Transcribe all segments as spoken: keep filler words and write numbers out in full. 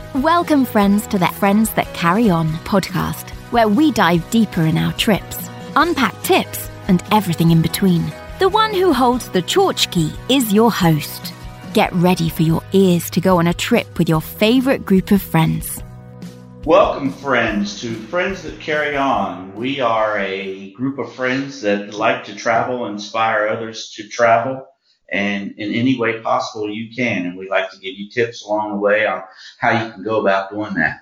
Welcome, friends, to the Friends That Carry On podcast, where we dive deeper in our trips, unpack tips, and everything in between. The one who holds the tchotchke is your host. Get ready for your ears to go on a trip with your favorite group of friends. Welcome, friends, to Friends That Carry On. We are a group of friends that like to travel, inspire others to travel, and in any way possible you can. And we like to give you tips along the way on how you can go about doing that.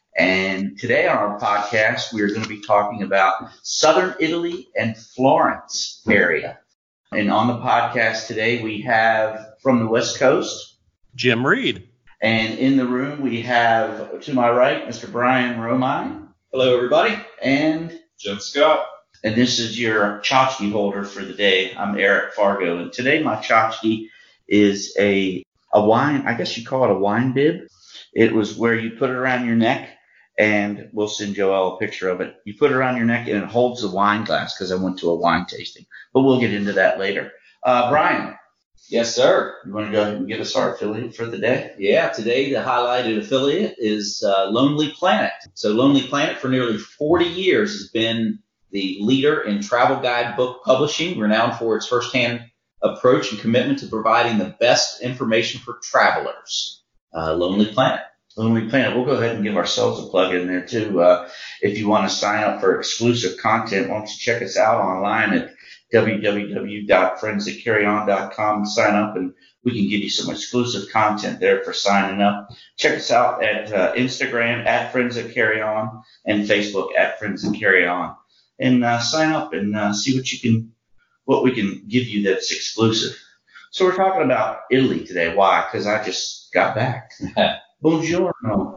And today on our podcast, we're going to be talking about Southern Italy and Florence area. And on the podcast today, we have from the West Coast, Jim Reed. And in the room, we have, to my right, Mister Brian Romine. Hello, everybody. And Jim Scott. And this is your tchotchke holder for the day. I'm Eric Fargo. And today my tchotchke is a a wine, I guess you call it a wine bib. It was where you put it around your neck, and we'll send Joelle a picture of it. You put it around your neck, and it holds the wine glass because I went to a wine tasting. But we'll get into that later. Uh, Brian. Yes, sir. You want to go ahead and give us our affiliate for the day? Yeah, today the highlighted affiliate is uh, Lonely Planet. So Lonely Planet for nearly forty years has been the leader in travel guide book publishing, renowned for its firsthand approach and commitment to providing the best information for travelers. Uh, Lonely Planet. Lonely Planet. We'll go ahead and give ourselves a plug in there, too. Uh, if you want to sign up for exclusive content, why don't you check us out online at w w w dot friends that carry on dot com and sign up, and we can give you some exclusive content there for signing up. Check us out at uh, Instagram at Friends That Carry On and Facebook at Friends That Carry On, and uh, sign up and uh, see what you can, what we can give you that's exclusive. So we're talking about Italy today. Why? Because I just got back. Buongiorno.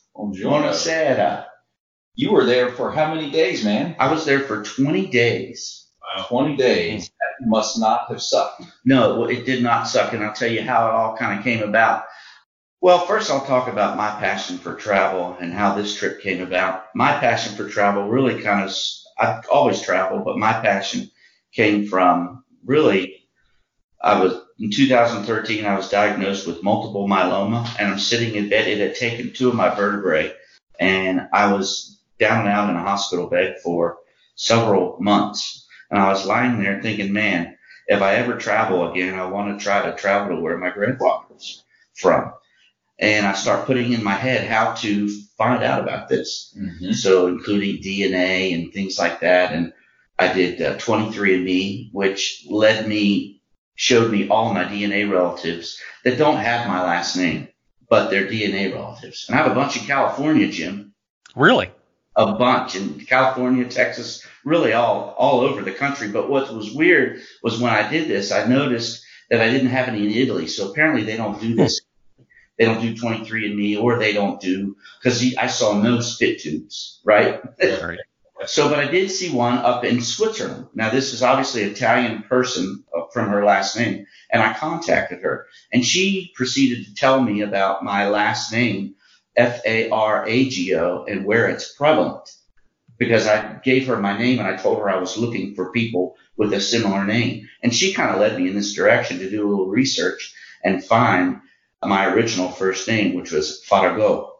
Buonasera. You were there for how many days, man? I was there for twenty days. Wow. twenty days. That must not have sucked. No, it did not suck, and I'll tell you how it all kind of came about. Well, first I'll talk about my passion for travel and how this trip came about. My passion for travel really kind of, I've always traveled, but my passion came from really, I was, in two thousand thirteen, I was diagnosed with multiple myeloma, and I'm sitting in bed. It had taken two of my vertebrae, and I was down and out in a hospital bed for several months. And I was lying there thinking, man, if I ever travel again, I want to try to travel to where my grandfather was from. And I start putting in my head how to find out about this. Mm-hmm. So including D N A and things like that. And I did uh, twenty-three and me, which led me, showed me all my D N A relatives that don't have my last name, but they're D N A relatives. And I have a bunch in California, Jim. Really? A bunch in California, Texas, really all, all over the country. But what was weird was when I did this, I noticed that I didn't have any in Italy. So apparently they don't do this. They don't do twenty-three and me, or they don't do, because I saw no spit tubes, right? Right. So, but I did see one up in Switzerland. Now, this is obviously an Italian person from her last name, and I contacted her, and she proceeded to tell me about my last name, F A R A G O, and where it's prevalent, because I gave her my name and I told her I was looking for people with a similar name. And she kind of led me in this direction to do a little research and find my original first name, which was Farago.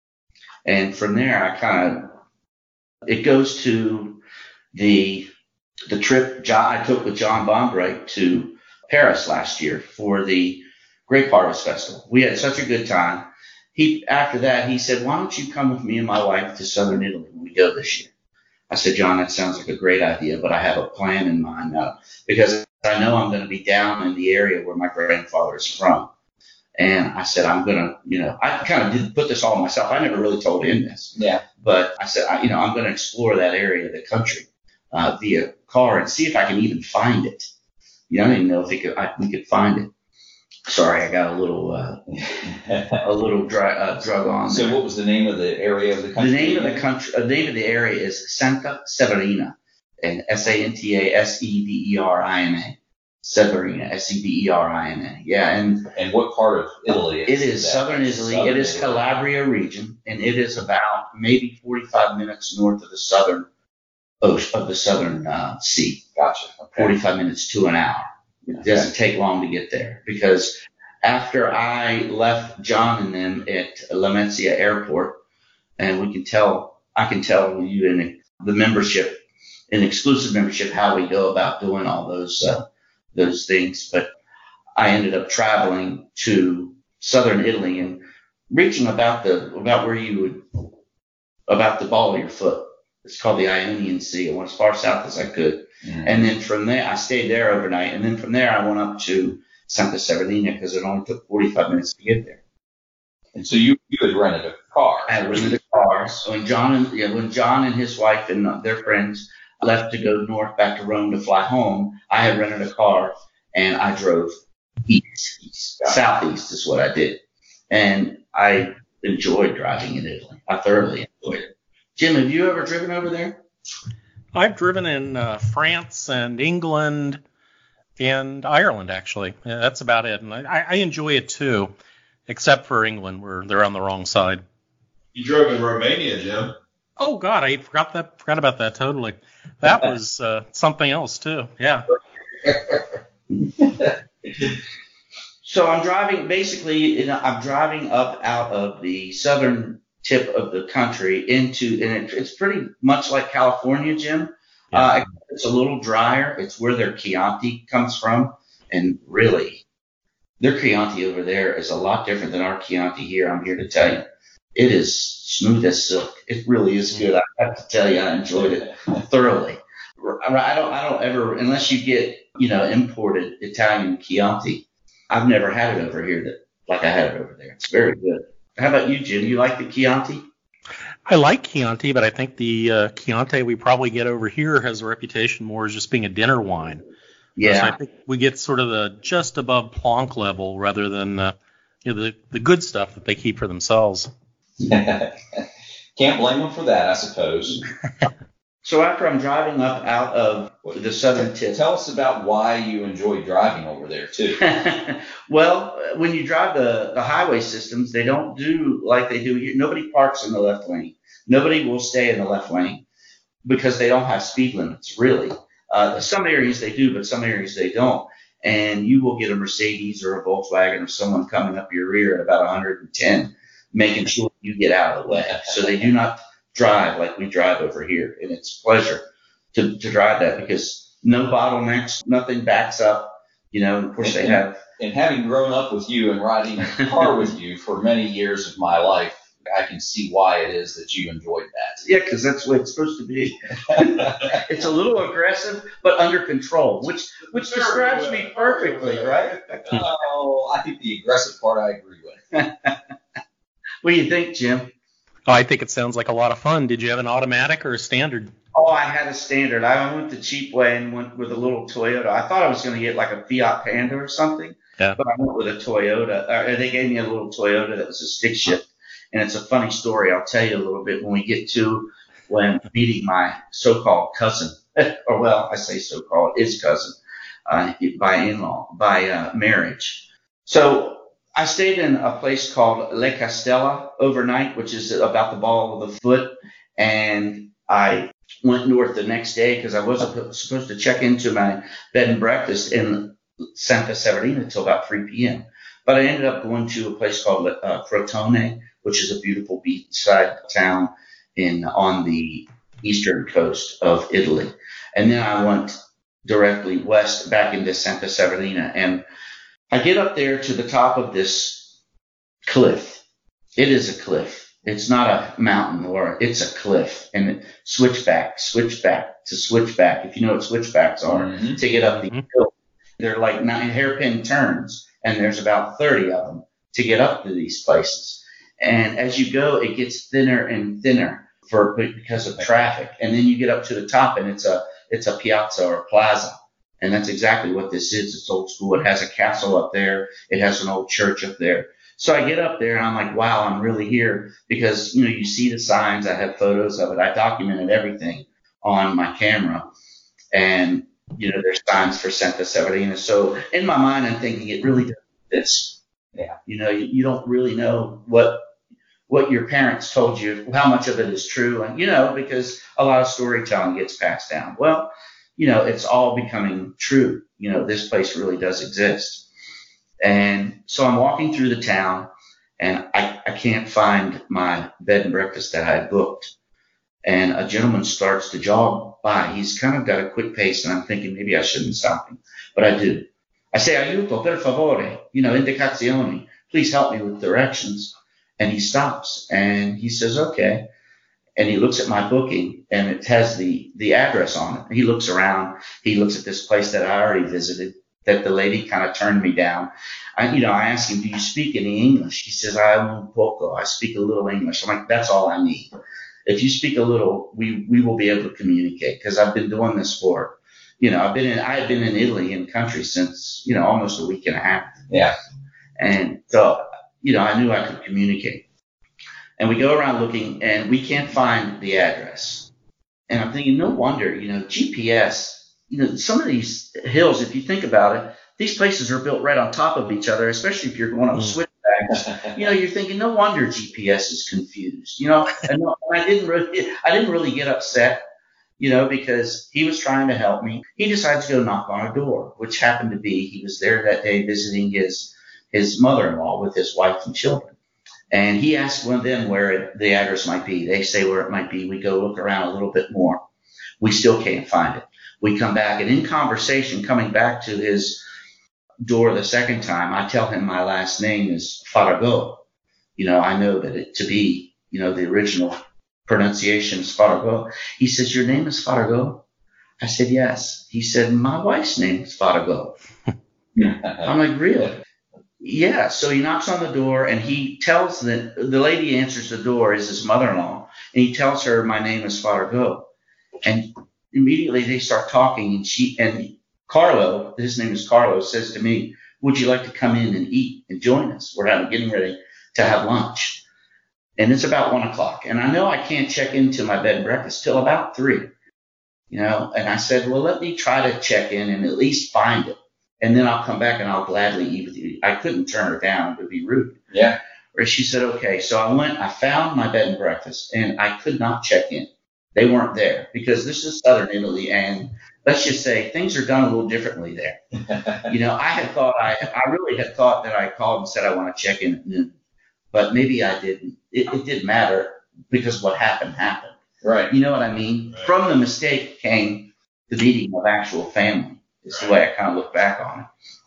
And from there, I kind of, it goes to the the trip I took with John Bombright to Paris last year for the Grape Harvest Festival. We had such a good time. He, after that, he said, why don't you come with me and my wife to Southern Italy when we go this year? I said, John, that sounds like a great idea, but I have a plan in mind now, because I know I'm going to be down in the area where my grandfather is from. And I said, I'm going to, you know, I kind of did put this all myself. I never really told him this. Yeah. But I said, I, you know, I'm going to explore that area of the country uh, via car and see if I can even find it. You know, I don't even know if we could, I, we could find it. Sorry, I got a little uh, a little dry, uh, drug on. So, there. What was the name of the area of the country? The name of the country, uh, the name of the area is Santa Severina, and S A N T A S E V E R I N A. Severina, S E V E R I N A. Yeah, and and what part of Italy? Is it is that? Southern Italy. Southern it is Italy. Calabria region, and it is about maybe forty-five minutes north of the southern ocean, of the southern uh, sea. Gotcha. Okay. forty-five minutes to an hour. It doesn't take long to get there, because after I left John and them at Lamezia Airport, and we can tell, I can tell you in the membership, in exclusive membership, how we go about doing all those uh, those things. But I ended up traveling to southern Italy and reaching about the about where you would about the ball of your foot. It's called the Ionian Sea. I went as far south as I could, mm-hmm. and then from there I stayed there overnight, and then from there I went up to Santa Severina because it only took forty-five minutes to get there. And so you you had rented a car. I had rented a car. So when John and yeah, when John and his wife and their friends left to go north back to Rome to fly home, I had rented a car and I drove east, east southeast is what I did, and I enjoyed driving in Italy. I thoroughly enjoyed it. Jim, have you ever driven over there? I've driven in uh, France and England and Ireland, actually. Yeah, that's about it. And I, I enjoy it, too, except for England, where they're on the wrong side. You drove in Romania, Jim. Oh, God, I forgot that. Forgot about that totally. That was uh, something else, too. Yeah. So I'm driving, basically, you know, I'm driving up out of the southern tip of the country into, and it, it's pretty much like California, Jim. Yeah. Uh, it's a little drier. It's where their Chianti comes from. And really, their Chianti over there is a lot different than our Chianti here. I'm here to tell you. It is smooth as silk. It really is good. I have to tell you, I enjoyed it thoroughly. I don't, I don't ever, unless you get, you know, imported Italian Chianti, I've never had it over here that like I had it over there. It's very good. How about you, Jim? You like the Chianti? I like Chianti, but I think the uh, Chianti we probably get over here has a reputation more as just being a dinner wine. Yeah. So I think we get sort of the just above plonk level rather than uh, you know, the, the good stuff that they keep for themselves. Can't blame them for that, I suppose. So after I'm driving up out of the southern tip. Tell us about why you enjoy driving over there, too. Well, when you drive the, the highway systems, they don't do like they do here. Nobody parks in the left lane. Nobody will stay in the left lane because they don't have speed limits, really. Uh, some areas they do, but some areas they don't. And you will get a Mercedes or a Volkswagen or someone coming up your rear at about one hundred ten, making sure you get out of the way. So they do not drive like we drive over here. And it's a pleasure to, to drive that because no bottlenecks, nothing backs up. You know, of course, they have. And having grown up with you and riding a car with you for many years of my life, I can see why it is that you enjoyed that. Yeah, because that's what it's supposed to be. It's a little aggressive, but under control, which which describes me perfectly, right? Oh, I think the aggressive part I agree with. What do you think, Jim? Oh, I think it sounds like a lot of fun. Did you have an automatic or a standard? Oh, I had a standard. I went the cheap way and went with a little Toyota. I thought I was going to get like a Fiat Panda or something, yeah. But I went with a Toyota. Or they gave me a little Toyota that was a stick shift. And it's a funny story. I'll tell you a little bit when we get to when meeting my so-called cousin, or well, I say so-called, his cousin, uh, by in-law, by uh, marriage. So I stayed in a place called Le Castella overnight, which is about the ball of the foot. And I went north the next day because I wasn't supposed to check into my bed and breakfast in Santa Severina until about three p.m. But I ended up going to a place called uh, Crotone, which is a beautiful beachside town in on the eastern coast of Italy. And then I went directly west back into Santa Severina. And I get up there to the top of this cliff. It is a cliff. It's not a mountain, or it's a cliff. And it, switchback, switchback to switchback, if you know what switchbacks are, mm-hmm. to get up the mm-hmm. hill. They're like nine hairpin turns, and there's about thirty of them to get up to these places. And as you go, it gets thinner and thinner for because of traffic. And then you get up to the top, and it's a it's a piazza or a plaza. And that's exactly what this is. It's old school. It has a castle up there. It has an old church up there. So I get up there, and I'm like, wow, I'm really here because, you know, you see the signs. I have photos of it. I documented everything on my camera. And, you know, there's signs for Santa Severina. So in my mind, I'm thinking it really does this. Yeah. You know, you, you don't really know what what your parents told you, how much of it is true. And, you know, because a lot of storytelling gets passed down. Well, you know, it's all becoming true. You know, this place really does exist. And so I'm walking through the town, and I, I can't find my bed and breakfast that I had booked. And a gentleman starts to jog by. He's kind of got a quick pace, and I'm thinking maybe I shouldn't stop him, but I do. I say, aiuto, per favore, you know, indicazioni. Please help me with directions. And he stops, and he says, okay. And he looks at my booking, and it has the, the address on it. He looks around. He looks at this place that I already visited, that the lady kind of turned me down. I, you know, I asked him, do you speak any English? He says, I un poco. I speak a little English. I'm like, that's all I need. If you speak a little, we, we will be able to communicate, because I've been doing this for, you know, I've been in, I had been in Italy in country since, you know, almost a week and a half. Yeah. And so, you know, I knew I could communicate. And we go around looking, and we can't find the address. And I'm thinking, no wonder, you know, G P S, you know, some of these hills, if you think about it, these places are built right on top of each other, especially if you're going up switchbacks. You know, you're thinking, no wonder G P S is confused. You know, and I didn't really, I didn't really get upset, you know, because he was trying to help me. He decided to go knock on a door, which happened to be, he was there that day visiting his his mother-in-law with his wife and children. And he asked one of them where it, the address might be. They say where it might be. We go look around a little bit more. We still can't find it. We come back, and in conversation, coming back to his door the second time, I tell him my last name is Farago. You know, I know that it to be, you know, the original pronunciation is Farago. He says, your name is Farago? I said, yes. He said, my wife's name is Farago. I'm like, really? Yeah. So he knocks on the door, and he tells the, the lady answers the door is his mother-in-law, and he tells her my name is Farago. And immediately they start talking, and she, and Carlo, his name is Carlo, says to me, would you like to come in and eat and join us? We're having, getting ready to have lunch. And it's about one o'clock. And I know I can't check into my bed and breakfast till about three, you know. And I said, well, let me try to check in and at least find it. And then I'll come back and I'll gladly eat with you. I couldn't turn her down. It would be rude. Yeah. Or she said, okay. So I went, I found my bed and breakfast, and I could not check in. They weren't there, because this is southern Italy, and let's just say things are done a little differently there. You know, I had thought I, I really had thought that I called and said I want to check in at noon, but maybe I didn't. It, it didn't matter, because what happened happened. Right. You know what I mean? Right. From the mistake came the meeting of actual family. Is the way I kind of look back on it.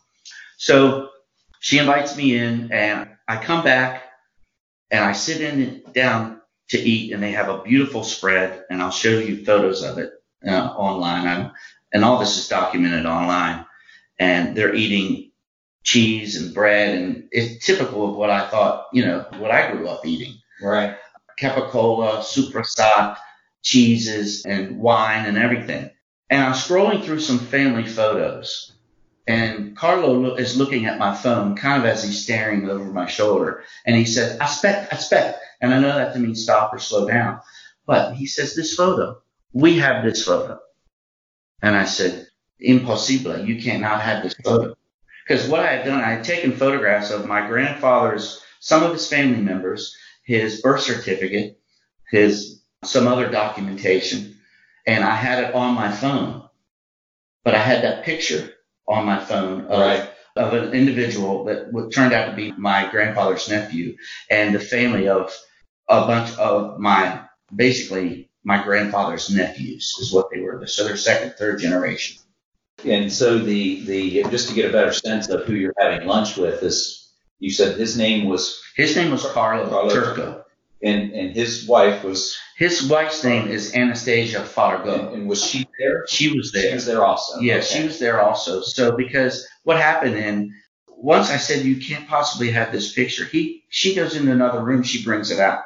So she invites me in, and I come back, and I sit in down to eat, and they have a beautiful spread, and I'll show you photos of it uh, online. I'm, and all this is documented online. And they're eating cheese and bread, and it's typical of what I thought, you know, what I grew up eating. Right. Capicola, Suprasat, cheeses, and wine and everything. And I'm scrolling through some family photos, and Carlo is looking at my phone kind of as he's staring over my shoulder. And he says, aspetta, aspetta. And I know that to mean stop or slow down. But he says, this photo, we have this photo. And I said, impossible, you cannot have this photo. Because what I had done, I had taken photographs of my grandfather's, some of his family members, his birth certificate, his some other documentation, and I had it on my phone. But I had that picture on my phone of, right. of an individual that turned out to be my grandfather's nephew, and the family of a bunch of my, basically my grandfather's nephews is what they were. So they're second, third generation. And so the, the just to get a better sense of who you're having lunch with, is you said his name was? His name was Carlo, Carlo Turco. And and his wife was? His wife's name is Anastasia Farago. And, and was she there? She was there. She was there also. Yeah, okay. She was there also. So because what happened, and once I said, you can't possibly have this picture, he she goes into another room, she brings it out.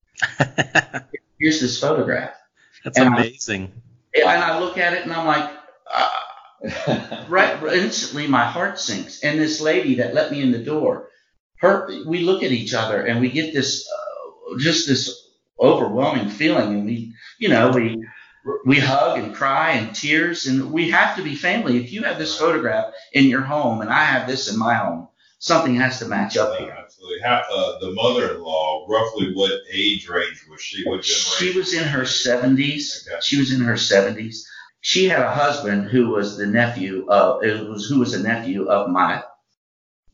Here's this photograph. That's and amazing. I, and I look at it, and I'm like, uh, right, instantly my heart sinks. And this lady that let me in the door, her, we look at each other, and we get this, uh, just this overwhelming feeling, and we, you know, we we hug and cry and tears, and we have to be family. If you have this photograph in your home, and I have this in my home, something has to match up here. Uh, absolutely. How, uh, the mother-in-law, roughly what age range was she? What she was in her seventies. Okay. She was in her seventies. She had a husband who was the nephew of, it was who was a nephew of my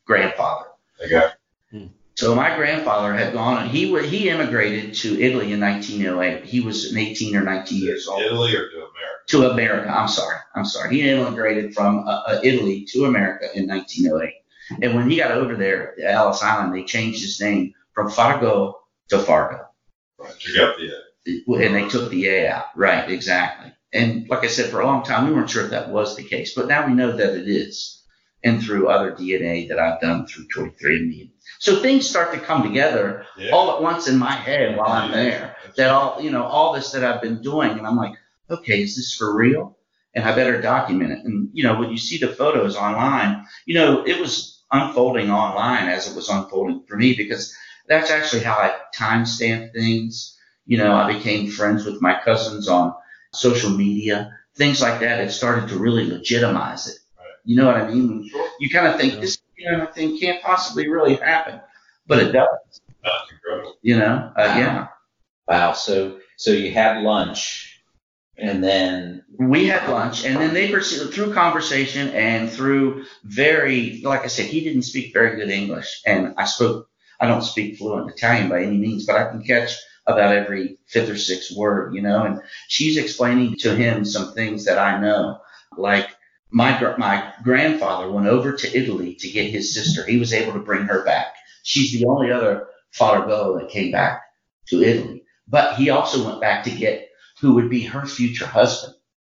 grandfather. Okay. So my grandfather had gone, he wa- he immigrated to Italy in nineteen oh eight. He was eighteen or nineteen years old. Italy or to America? To America, I'm sorry. I'm sorry. He immigrated from uh, uh, Italy to America in nineteen oh eight. And when he got over there at Ellis Island, they changed his name from Fargo to Fargo. Right. You got the And they took the A out. Right, exactly. And like I said, for a long time, we weren't sure if that was the case. But now we know that it is. And through other D N A that I've done through twenty-three and me. So things start to come together yeah. all at once in my head while I'm there. That all, you know, all this that I've been doing. And I'm like, okay, is this for real? And I better document it. And, you know, when you see the photos online, you know, it was unfolding online as it was unfolding for me, because that's actually how I timestamp things. You know, I became friends with my cousins on social media, things like that. It started to really legitimize it. Right. You know what I mean? Sure. You kind of think Yeah. this kind of thing can't possibly really happen, but it does. That's incredible. You know, uh, yeah. Wow. So so you had lunch, and then We had lunch, and then they proceeded through conversation and through very, like I said, he didn't speak very good English, and I spoke, I don't speak fluent Italian by any means, but I can catch about every fifth or sixth word, you know, and she's explaining to him some things that I know, like my gr- my grandfather went over to Italy to get his sister. He was able to bring her back. She's the only other Fargo that came back to Italy, but he also went back to get who would be her future husband.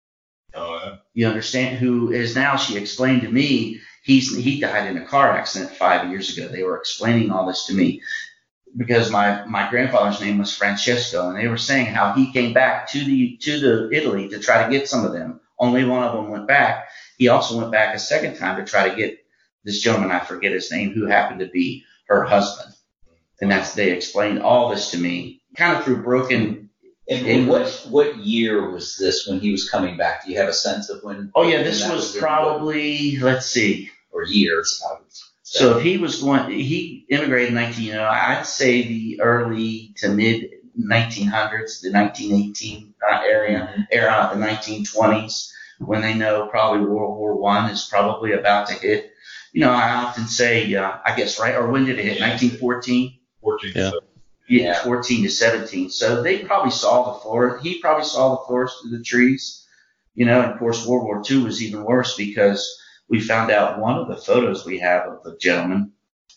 Oh, yeah. You understand? Who is now, she explained to me, he's he died in a car accident five years ago. They were explaining all this to me because my, my grandfather's name was Francesco, and they were saying how he came back to the to the Italy to try to get some of them. Only one of them went back. He also went back a second time to try to get this gentleman, I forget his name, who happened to be her husband. And that's, they explained all this to me, kind of through broken and, and English. what what year was this when he was coming back? Do you have a sense of when? Oh yeah, this when that was in- probably, let's see. or years. I would say. So if he was going, he immigrated in nineteen, oh, I'd say the early to mid nineteen hundreds, the nineteen eighteen uh, area, Mhm. era, the nineteen twenties, when they know probably World War One is probably about to hit. You know, I often say, uh, I guess, right, or when did it hit? nineteen fourteen? fourteen. Yeah. Yeah, Yeah. fourteen to seventeen. So they probably saw the forest. He probably saw the forest through the trees. You know, and of course, World War Two was even worse because we found out one of the photos we have of the gentleman,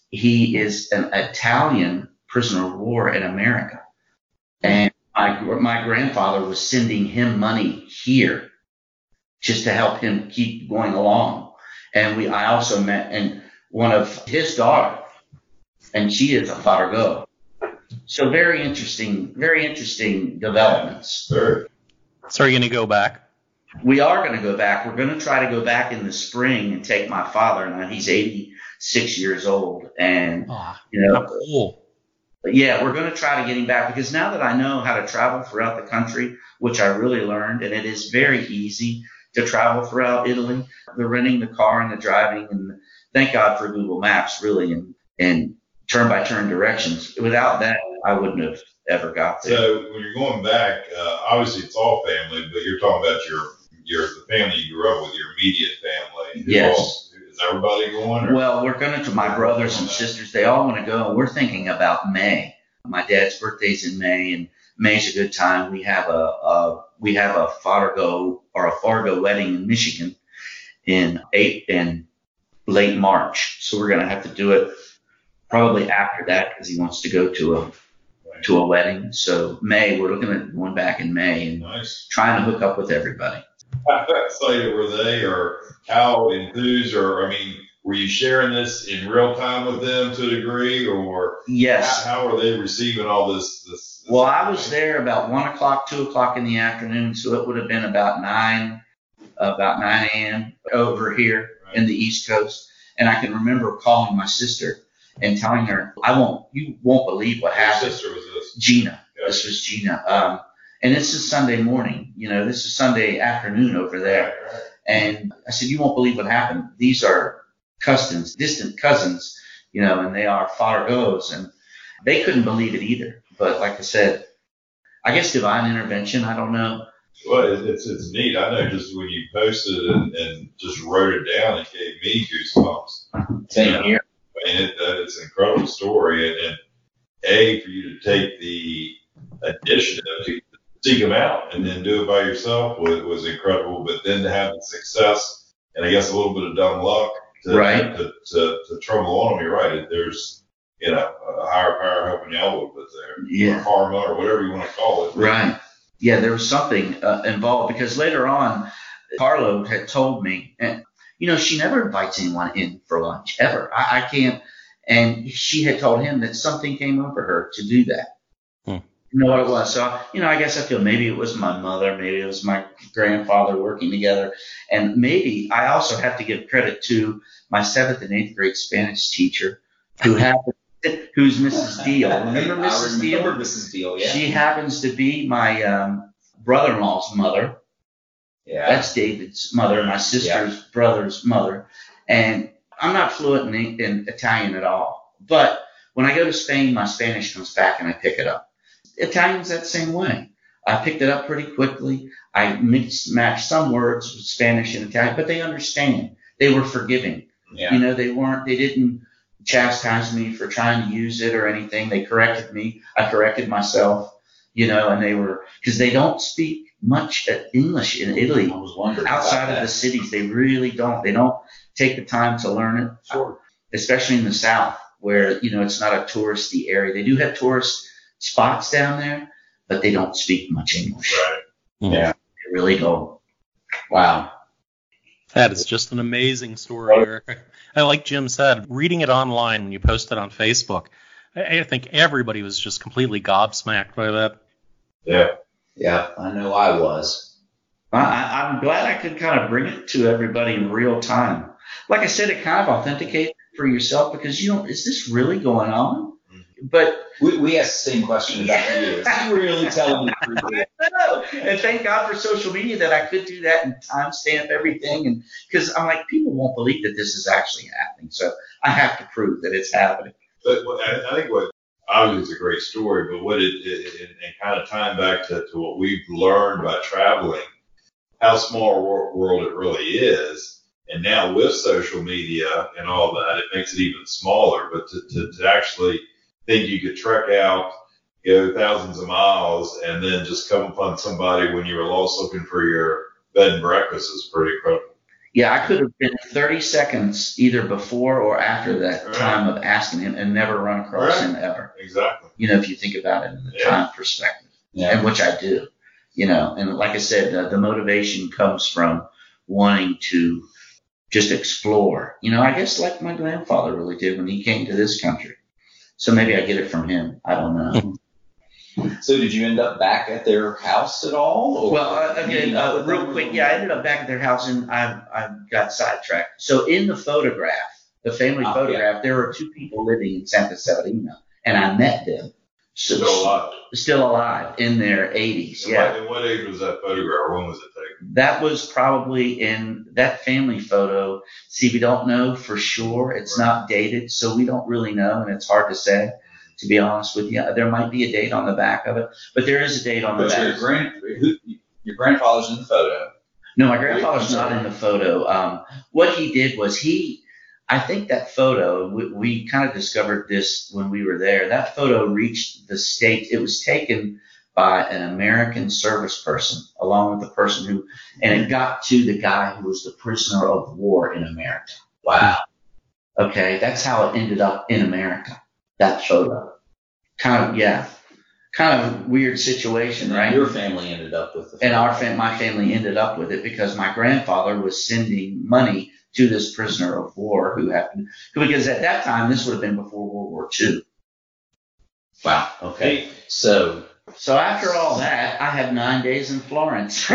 he is an Italian prisoner of war in America. And my, my grandfather was sending him money here just to help him keep going along. And we, I also met and one of his daughter, and she is a Fargo. So very interesting, very interesting developments. Very. So are you going to go back? We are going to go back. We're going to try to go back in the spring and take my father. Now he's eighty-six years old, and Oh, you know, how cool. but yeah, we're going to try to get him back because now that I know how to travel throughout the country, which I really learned, and it is very easy to travel throughout Italy. The renting the car and the driving, and thank God for Google Maps, really, and and turn by turn directions. Without that, I wouldn't have ever got there. So when you're going back, uh, obviously it's all family, but you're talking about your your the family you grew up with, your immediate family. Who Yes. all- Is everybody going? Or? Well, we're going to, my brothers and sisters, they all want to go, and we're thinking about May. My dad's birthday's in May, and May's a good time. We have a, a we have a Fargo or a Fargo wedding in Michigan in eight in late March. So we're going to have to do it probably after that because he wants to go to a to a wedding. So May, we're looking at going back in May and Nice. trying to hook up with everybody. How excited were they, or how enthused, or I mean, were you sharing this in real time with them to a degree, or Yes. how, how are they receiving all this? this, this Well, I was there about one o'clock, two o'clock in the afternoon, so it would have been about nine, about nine a.m. over here in the East Coast. And I can remember calling my sister and telling her, "I won't, you won't believe what Your happened." sister was this. Gina, Yeah. this was Gina. Um, and this is Sunday morning. You know, this is Sunday afternoon over there. Right, right. And I said, "You won't believe what happened. These are cousins, distant cousins, you know, and they are Fargos." And they couldn't believe it either. But like I said, I guess divine intervention, I don't know. Well, it- it's it's neat. I know just when you posted and, and just wrote it down, it gave me goosebumps. Same Yeah. here. mean, it, uh, it's an incredible story. And, and A, for you to take the initiative to seek them out and then do it by yourself was, was incredible. But then to have the success and I guess a little bit of dumb luck to, Right. to, to, to trumble on them, you're right. There's, you know, a higher power helping you out a little bit there. Yeah. Or karma or whatever you want to call it. Right. Yeah, there was something uh, involved because later on, Carlo had told me, and you know, she never invites anyone in for lunch ever. I, I can't. And she had told him that something came over her to do that. Hmm. You know what it was? So, you know, I guess I feel maybe it was my mother, maybe it was my grandfather working together. And maybe I also have to give credit to my seventh and eighth grade Spanish teacher who happened, who's Missus Deal. Remember Missus I remember Deal? Missus Deal, yeah. She happens to be my um, brother-in-law's mother. yeah. That's David's mother, my sister's brother's mother. And I'm not fluent in, in Italian at all. But when I go to Spain, my Spanish comes back and I pick it up. Italian's that same way. I picked it up pretty quickly. I mixed, matched some words with Spanish and Italian, but they understand. They were forgiving. yeah. You know, they weren't, they didn't chastise me for trying to use it or anything. They corrected me. I corrected myself, you know, and they were, because they don't speak much English in Italy. I was wondering Outside about of that. the cities, they really don't. They don't take the time to learn it, Sure. especially in the South where, you know, it's not a touristy area. They do have tourist spots down there, but they don't speak much English. Right. Mhm. Yeah. They really don't. Wow. That is just an amazing story, Eric. I, like Jim said, reading it online when you post it on Facebook, I, I think everybody was just completely gobsmacked by that. Yeah. Yeah, I know I was. I, I- I'm glad I could kind of bring it to everybody in real time. Like I said, it kind of authenticates it for yourself because you don't, is this really going on? But We, we asked the same question about you. Is he really telling the truth? no, and thank God for social media that I could do that and timestamp everything. And because I'm like, people won't believe that this is actually happening. So I have to prove that it's happening. But what- I, I think what obviously is a great story, but what it, it, it and kind of tying back to, to what we've learned by traveling, how small a wor- world it really is. And now with social media and all that, it makes it even smaller. But to, to, to actually think you could trek out, go thousands of miles, and then just come upon somebody when you were lost looking for your bed and breakfast is pretty incredible. Yeah, I could have been thirty seconds either before or after that Right. time of asking him and never run across Right. him ever. Exactly. You know, if you think about it in the Yeah. time perspective, Yeah. and which I do, you know, and like I said, uh, the motivation comes from wanting to just explore, you know, I guess like my grandfather really did when he came to this country. So maybe I get it from him. I don't know. So did you end up back at their house at all? Or Well, uh, again, meeting up uh, with real them? quick, yeah, I ended up back at their house and I, I got sidetracked. So in the photograph, the family Oh, photograph, there were two people living in Santa Severina, and I met them. So, Still alive. Still alive in their eighties, And yeah. what, and what age was that photograph? When was it taken? That was probably in that family photo. See, we don't know for sure. It's not dated, so we don't really know, and it's hard to say, to be honest with you. There might be a date on the back of it, but there is a date on the But your back. grand, who, your grandfather's in the photo. No, my grandfather's not in the photo. Um, what he did was he, I think that photo, we, we kind of discovered this when we were there. That photo reached the state. It was taken by an American service person, along with the person who, and it got to the guy who was the prisoner of war in America. Wow. Okay, that's how it ended up in America. That photo, kind of, yeah, kind of weird situation, right? Your family ended up with the photo. And our fam- my family ended up with it because my grandfather was sending money to this prisoner of war who happened, who, because at that time, this would have been before World War Two. Wow. Okay. So So after all that, I have nine days in Florence. So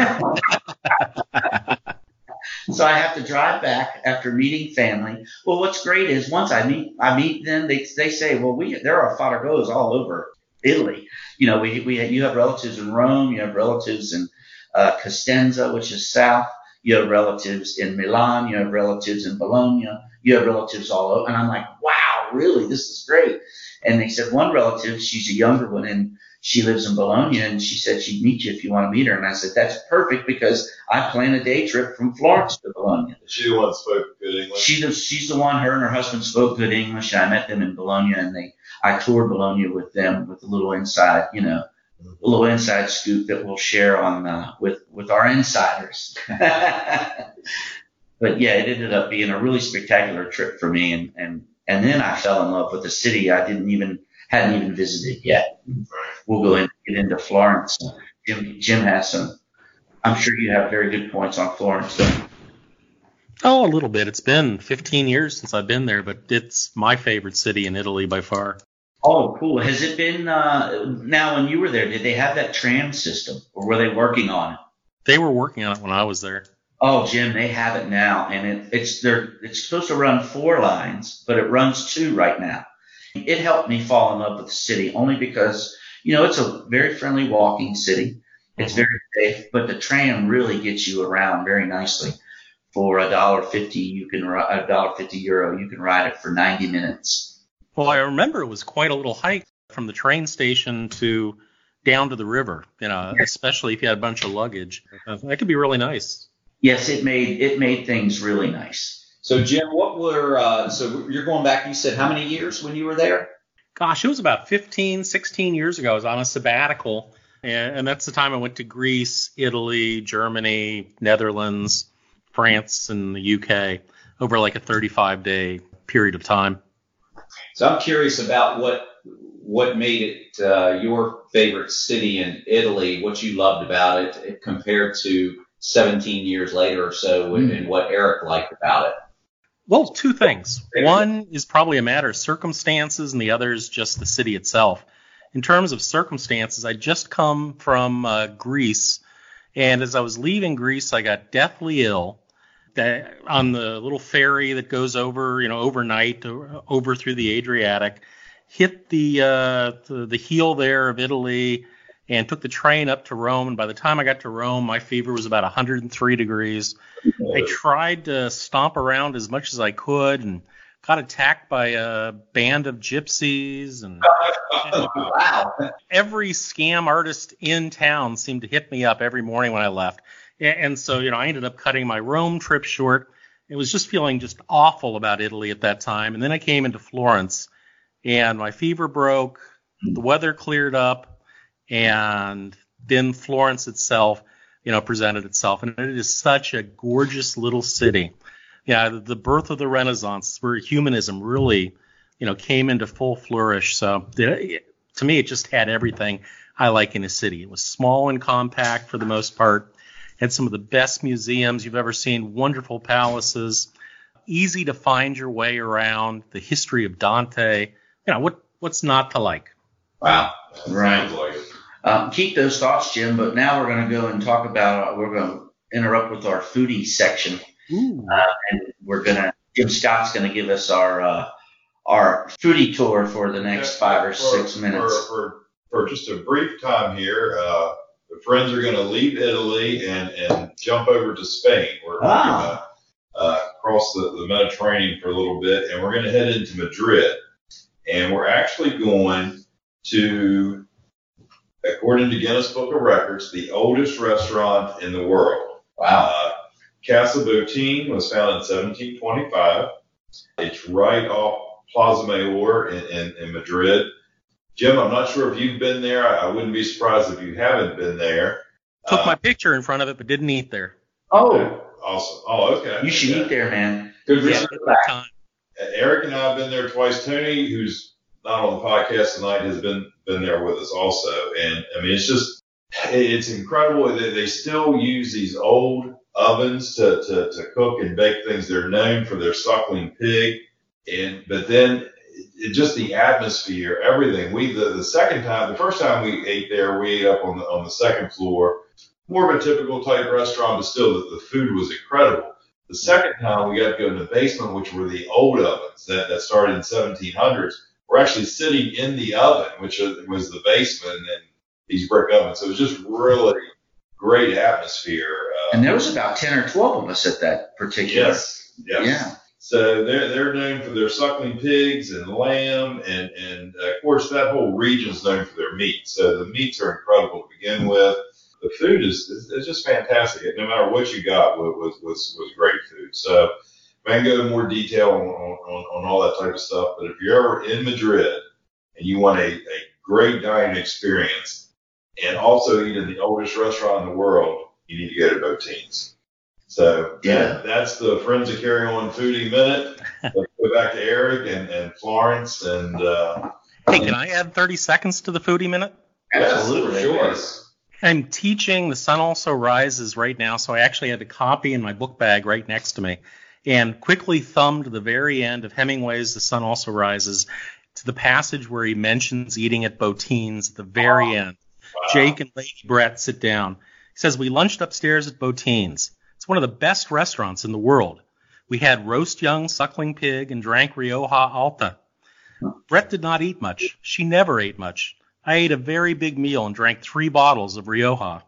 I have to drive back after meeting family. Well, what's great is once I meet, I meet them, they, they say, well, we, there are Fodorgos all over Italy. You know, we, we, you have relatives in Rome, you have relatives in, uh, Cosenza, which is south. You have relatives in Milan, you have relatives in Bologna, you have relatives all over. And I'm like, wow, really? This is great. And they said one relative, she's a younger one, and she lives in Bologna, and she said she'd meet you if you want to meet her. And I said, that's perfect because I plan a day trip from Florence to Bologna. She the one that spoke good English? She the, she's the one, her and her husband spoke good English. I met them in Bologna, and they I toured Bologna with them with a little inside, you know, a little inside scoop that we'll share on uh, with, with our insiders. But, yeah, it ended up being a really spectacular trip for me. And, and, and then I fell in love with a city I didn't even hadn't even visited yet. We'll go in get into Florence. Jim, Jim has some. I'm sure you have very good points on Florence. Though. Oh, a little bit. It's been fifteen years since I've been there, but it's my favorite city in Italy by far. Oh, cool. Has it been uh, now when you were there, did they have that tram system or were they working on it? They were working on it when I was there. Oh, Jim, they have it now, and it, it's they're, it's supposed to run four lines, but it runs two right now. It helped me fall in love with the city only because, you know, it's a very friendly walking city. It's very safe, but the tram really gets you around very nicely. For a dollar fifty, you can a dollar fifty euro, you can ride it for ninety minutes. Well, I remember it was quite a little hike from the train station to down to the river. You know, especially if you had a bunch of luggage, that could be really nice. Yes, it made it made things really nice. So, Jim, what were uh, so you're going back? You said how many years when you were there? Gosh, it was about fifteen, sixteen years ago. I was on a sabbatical, and, and that's the time I went to Greece, Italy, Germany, Netherlands, France, and the U K over like a thirty-five day period of time. So I'm curious about what what made it uh, your favorite city in Italy, what you loved about it compared to seventeen years later or so, mm. and what Eric liked about it. Well, two things. One is probably a matter of circumstances, and the other is just the city itself. In terms of circumstances, I just come from uh, Greece, and as I was leaving Greece, I got deathly ill that, on the little ferry that goes over, you know, overnight over through the Adriatic, hit the uh, the, the heel there of Italy, and took the train up to Rome. And by the time I got to Rome, my fever was about one hundred three degrees. I tried to stomp around as much as I could and got attacked by a band of gypsies. And, and wow. Every scam artist in town seemed to hit me up every morning when I left. And so, you know, I ended up cutting my Rome trip short. It was just feeling just awful about Italy at that time. And then I came into Florence, and my fever broke, the weather cleared up, and then Florence itself, you know, presented itself. And it is such a gorgeous little city. Yeah, the birth of the Renaissance, where humanism really, you know, came into full flourish. So to me, it just had everything I like in a city. It was small and compact for the most part. Had some of the best museums you've ever seen, wonderful palaces, easy to find your way around, the history of Dante. You know, what what's not to like? Wow. Right. Um, keep those thoughts, Jim, but now we're going to go and talk about, we're going to interrupt with our foodie section. Uh, and we're going to, Jim Scott's going to give us our uh, our foodie tour for the next yeah, five or for, six minutes. For, for, for just a brief time here, uh, the friends are going to leave Italy and, and jump over to Spain. We're, ah. we're going to uh, cross the, the Mediterranean for a little bit, and we're going to head into Madrid. And we're actually going to, according to Guinness Book of Records, the oldest restaurant in the world. Wow. Uh, Casa Botín was founded in seventeen twenty-five. It's right off Plaza Mayor in, in, in Madrid. Jim, I'm not sure if you've been there. I, I wouldn't be surprised if you haven't been there. Took uh, my picture in front of it, but didn't eat there. Oh. Awesome. Oh, okay. You should okay. eat there, man. Good yeah, reason. time. Eric and I have been there twice. Tony, who's not on the podcast tonight, has been been there with us also. And, I mean, it's just, it's incredible that they still use these old ovens to, to, to cook and bake things. They're known for their suckling pig. And but then it, just the atmosphere, everything. We the, the second time, the first time we ate there, we ate up on the on the second floor, more of a typical type restaurant, but still the, the food was incredible. The second time we got to go in the basement, which were the old ovens that, that started in seventeen hundreds. We're actually sitting in the oven, which was the basement, and these brick ovens. So it was just really great atmosphere. Uh, and there was about ten or twelve of us at that particular. Yes. Yes. Yeah. So they're they're known for their suckling pigs and lamb, and and uh, of course that whole region is known for their meat. So the meats are incredible to begin with. The food is is, is just fantastic. No matter what you got, was was was, was great food. So I can go into more detail on, on on all that type of stuff. But if you're ever in Madrid and you want a, a great dining experience and also eat in the oldest restaurant in the world, you need to go to Botines. So yeah, that, that's the Friends of Carry On Foodie Minute. Let's go back to Eric and, and Florence. And uh, hey, can I add thirty seconds to the Foodie Minute? Absolutely. Sure. I'm teaching The Sun Also Rises right now, so I actually had a copy in my book bag right next to me and quickly thumbed the very end of Hemingway's The Sun Also Rises to the passage where he mentions eating at Botines at the very oh. end. Wow. Jake and Lady Brett sit down. He says, we lunched upstairs at Botines. It's one of the best restaurants in the world. We had roast young suckling pig and drank Rioja Alta. Brett did not eat much. She never ate much. I ate a very big meal and drank three bottles of Rioja.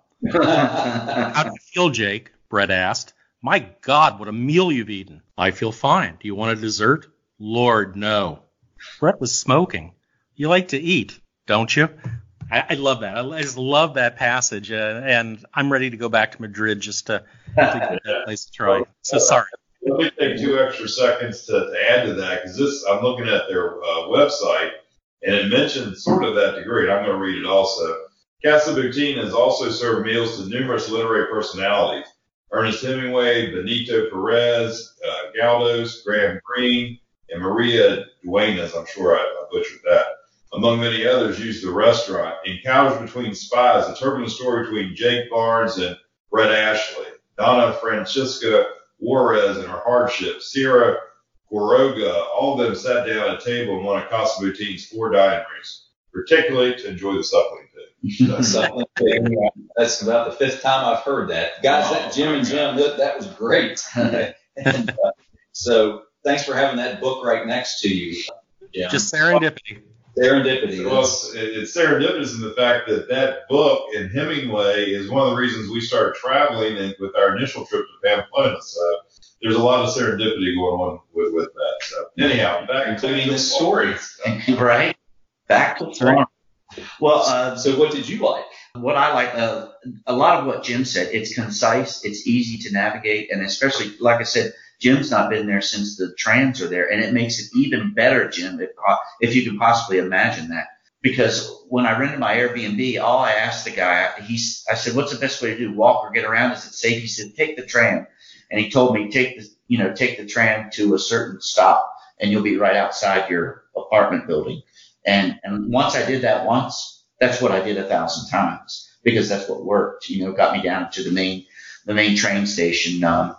How do you feel, Jake? Brett asked. My God, what a meal you've eaten. I feel fine. Do you want a dessert? Lord, no. Brett was smoking. You like to eat, don't you? I, I love that. I just love that passage, uh, and I'm ready to go back to Madrid just to, to get that place to try. So sorry. Let me take two extra seconds to, to add to that, because this I'm looking at their uh, website, and it mentions sort of that degree. I'm going to read it also. Casa Botín has also served meals to numerous literary personalities: Ernest Hemingway, Benito Perez, uh, Galdós, Graham Greene, and Maria Duenas. I'm sure I, I butchered that. Among many others, used the restaurant. Encounters Between Spies, a turbulent story between Jake Barnes and Brett Ashley. Donna Francisca Juarez and her hardship. Sierra Quiroga, all of them sat down at a table in one of Casa Botín's four dining rooms, particularly to enjoy the suckling pig. Suckling pig. That's about the fifth time I've heard that. Guys, oh, that Jim and Jim, that, that was great. and, uh, so thanks for having that book right next to you, Jim. Just serendipity. Serendipity. Well, it's, it's serendipitous in the fact that that book in Hemingway is one of the reasons we started traveling and with our initial trip to Pamplona. So there's a lot of serendipity going on with, with that. So anyhow, back including to this story, right? Back to Florence. Well, uh, so what did you like? What I like, uh, a lot of what Jim said. It's concise, it's easy to navigate, and especially, like I said, Jim's not been there since the trams are there, and it makes it even better, Jim, if, if you can possibly imagine that. Because when I rented my Airbnb, all I asked the guy, he's, I said, what's the best way to do? Walk or get around? Is it safe? He said, take the tram. And he told me, take the, you know, take the tram to a certain stop, and you'll be right outside your apartment building. And, and once I did that once, that's what I did a thousand times, because that's what worked, you know, got me down to the main, the main train station. Um,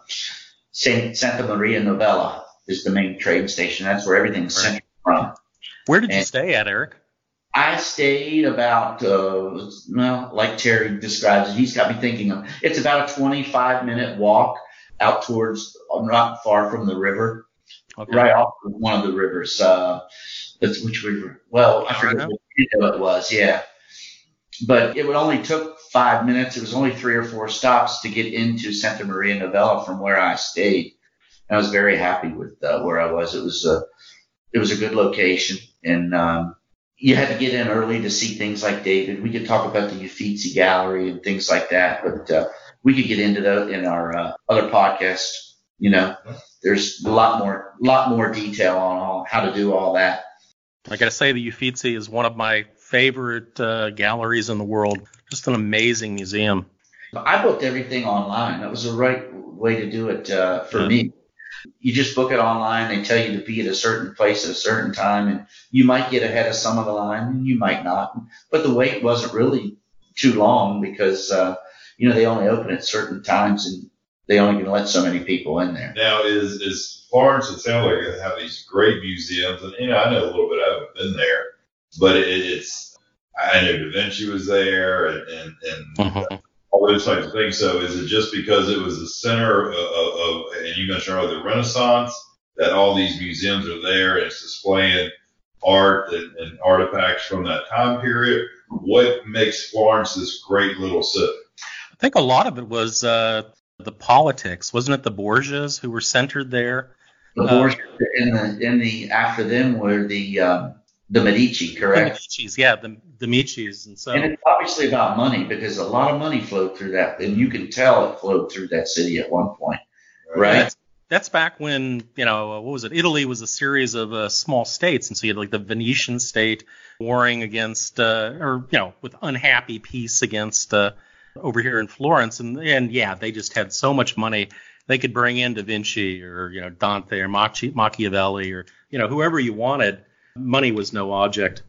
Saint Santa Maria Novella is the main train station. That's where everything's centered from. Where did you and stay at, Eric? I stayed about, uh, well, like Terry describes it, he's got me thinking of, it's about a twenty-five minute walk out towards, not far from the river, okay. Right off of one of the rivers. Uh, that's which river? Well, I forget what it was, yeah. But it would only took five minutes. It was only three or four stops to get into Santa Maria Novella from where I stayed. And I was very happy with uh, where I was. It was a, it was a good location, and um, you had to get in early to see things like David. We could talk about the Uffizi Gallery and things like that, but uh, we could get into that in our uh, other podcast. You know, there's a lot more, lot more detail on all how to do all that. I got to say, the Uffizi is one of my favorite uh, galleries in the world. Just an amazing museum. I booked everything online. That was the right way to do it uh, for yeah. me. You just book it online. They tell you to be at a certain place at a certain time, and you might get ahead of some of the line, and you might not. But the wait wasn't really too long because, uh, you know, they only open at certain times, and they only can let so many people in there. Now, is is Florence, it sounds like they have these great museums, and, you know, I know a little bit. I haven't been there, but it, it's, I know Da Vinci was there, and, and, and mm-hmm. all those types of things. So is it just because it was the center of, of, of and you mentioned earlier, the Renaissance, that all these museums are there and it's displaying art and, and artifacts from that time period? What makes Florence this great little city? I think a lot of it was uh, the politics. Wasn't it the Borgias who were centered there? The Uh, Borgia in the in the after them were the um, the Medici, the correct? Medicis, yeah, the, the Medicis. And so, And it's obviously about money because a lot of money flowed through that, and you can tell it flowed through that city at one point, right? That's, that's back when, you know, what was it? Italy was a series of uh, small states. And so you had like the Venetian state warring against, uh, or, you know, with unhappy peace against uh, over here in Florence. And, and yeah, they just had so much money. They could bring in Da Vinci or, you know, Dante or Machi- Machiavelli or, you know, whoever you wanted. Money was no object.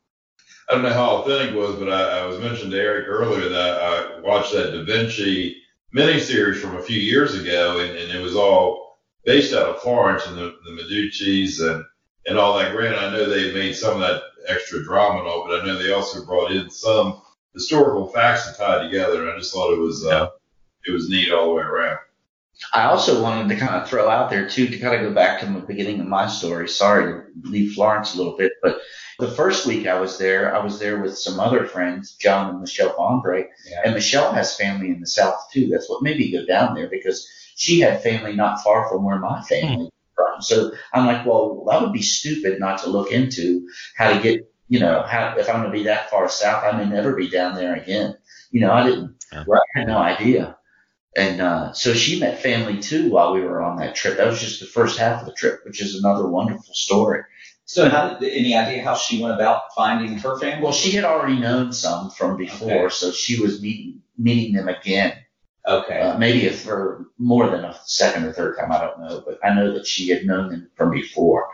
I don't know how authentic it was, but I, I was mentioning to Eric earlier that I watched that Da Vinci miniseries from a few years ago, and, and it was all based out of Florence and the, the Medicis and, and all that. Granted, I know they made some of that extra drama and all, but I know they also brought in some historical facts to tie together, and I just thought it was uh, it was neat all the way around. I also wanted to kind of throw out there too, to kind of go back to the beginning of my story. Sorry to leave Florence a little bit, but the first week I was there, I was there with some other friends, John and Michelle Andre, Yeah. and Michelle has family in the South too. That's what made me go down there, because she had family not far from where my family is from. So I'm like, well, that would be stupid not to look into how to get, you know, how, if I'm going to be that far south, I may never be down there again. You know, I didn't, Yeah. I had no idea. And uh, so she met family too while we were on that trip. That was just the first half of the trip, which is another wonderful story. So, how did, any idea how she went about finding her family? Well, she had already known some from before, Okay. so she was meeting meeting them again. Okay. Uh, maybe a for more than a second or third time, I don't know, but I know that she had known them from before.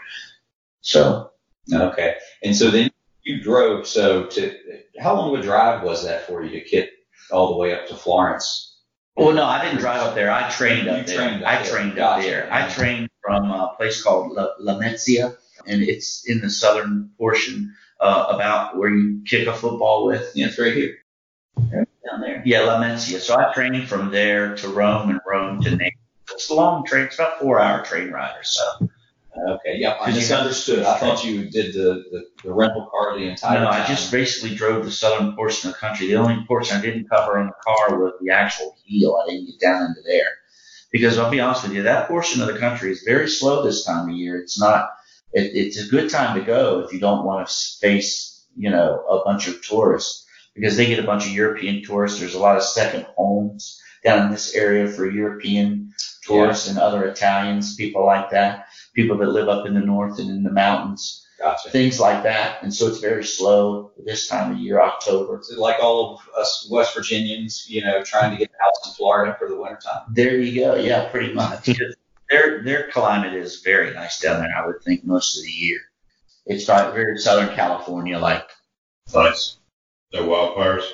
So Okay. And so then you drove. So to how long of a drive was that for you to get all the way up to Florence? well, no, I didn't drive up there. I trained You up there. trained up I there. trained up Gotcha. there. I trained from a place called La, La Mezzia, and it's in the southern portion, uh, about where you kick a football with. Yeah, it's right here. Down there. Yeah, La Mezzia. So I trained from there to Rome, and Rome to Naples. It's a long train. It's about a four-hour train ride or so. Okay. Yeah, I Did you misunderstood. I thought you did the, the, the rental car the entire No, time. I just basically drove the southern portion of the country. The only portion I didn't cover in the car was the actual heel. I didn't get down into there. Because I'll be honest with you, that portion of the country is very slow this time of year. It's not, it, it's a good time to go if you don't want to face, you know, a bunch of tourists, because they get a bunch of European tourists. There's a lot of second homes down in this area for European tourists and other Italians, people like that, people that live up in the north and in the mountains. Gotcha. Things like that. And so it's very slow this time of year, October. It's like all of us West Virginians, you know, trying to get a house in Florida for the wintertime. There you go. Yeah, pretty much. their their climate is very nice down there, I would think, most of the year. It's like very Southern California like. Nice. No wildfires.